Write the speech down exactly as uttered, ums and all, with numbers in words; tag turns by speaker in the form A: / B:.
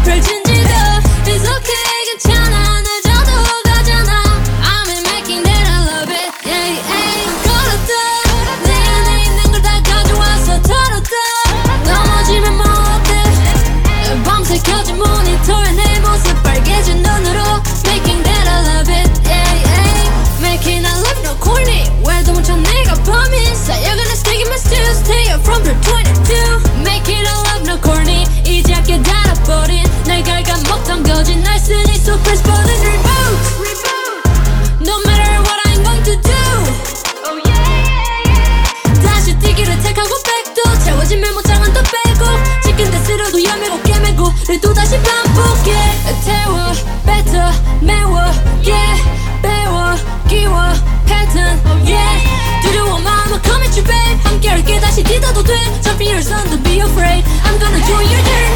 A: 펼친지도 It's okay 괜찮아 늦어도 가잖아 I'm making that I love it yeah, yeah. 걸었다 내 안에 있는 걸 다 가져와서 털었다 넘어지면 뭐 어때 밤새 켜진 모니터에 내 모습 빨개진 눈으로 Making that I love it yeah, yeah. Making I love no corny 왜도 못 쳐 내가 범인 쌓여가는 sticky my still stay up from the twenty-two Making I love no corny 이제 아껴 달아버린 날 갉아먹던 거짓 날 쓰니 so press button reboot No matter what I'm going to do Oh yeah 다시 뛰기를 택하고 백도 채워진 메모장은 또 빼고 치킨 데스러도 야매고 깨매고 를 또다시 반복해 태워 뱉어 매워 yeah 배워 끼워 패턴 yeah 두려워 마음은 come at you babe 함께할게 다시 뒤져도 돼 Jump in your sun don't be afraid I'm gonna do your dirty